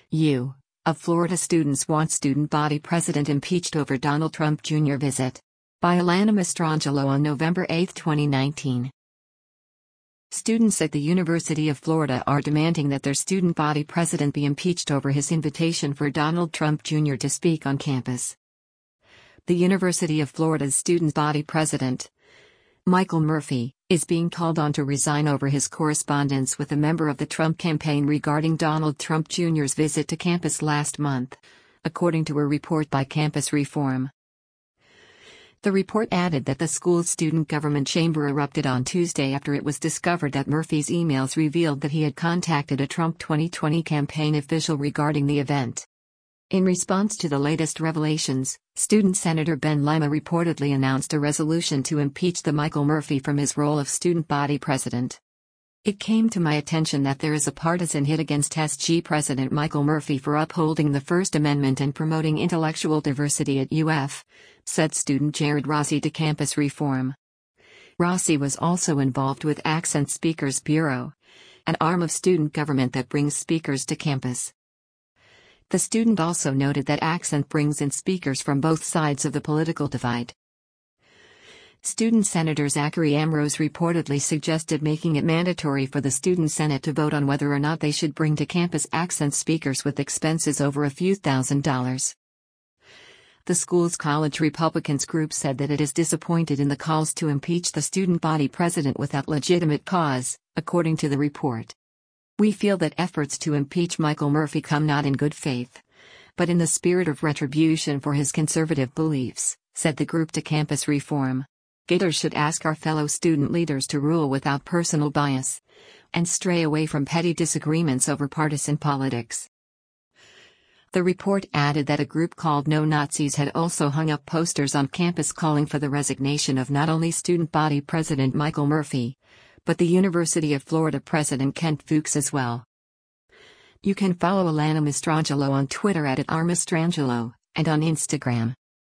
Of Florida students want student body president impeached over Donald Trump Jr. visit. By Alana Mastrangelo on November 8, 2019. Students at the University of Florida are demanding that their student body president be impeached over his invitation for Donald Trump Jr. to speak on campus. The University of Florida's student body president, Michael Murphy, is being called on to resign over his correspondence with a member of the Trump campaign regarding Donald Trump Jr.'s visit to campus last month, according to a report by Campus Reform. The report added that the school's student government chamber erupted on Tuesday after it was discovered that Murphy's emails revealed that he had contacted a Trump 2020 campaign official regarding the event. In response to the latest revelations, Student Senator Ben Lima reportedly announced a resolution to impeach the Michael Murphy from his role of student body president. It came to my attention that there is a partisan hit against SG President Michael Murphy for upholding the First Amendment and promoting intellectual diversity at UF, said student Jared Rossi to Campus Reform. Rossi was also involved with Accent Speakers Bureau, an arm of student government that brings speakers to campus. The student also noted that Accent brings in speakers from both sides of the political divide. Student Senator Zachary Ambrose reportedly suggested making it mandatory for the Student Senate to vote on whether or not they should bring to campus Accent speakers with expenses over a few $1,000s. The school's college Republicans group said that it is disappointed in the calls to impeach the student body president without legitimate cause, according to the report. We feel that efforts to impeach Michael Murphy come not in good faith, but in the spirit of retribution for his conservative beliefs, said the group to Campus Reform. Gators should ask our fellow student leaders to rule without personal bias and stray away from petty disagreements over partisan politics. The report added that a group called No Nazis had also hung up posters on campus calling for the resignation of not only student body president Michael Murphy, but the University of Florida President Kent Fuchs as well. You can follow Alana Mastrangelo on Twitter @rmastrangelo, and on Instagram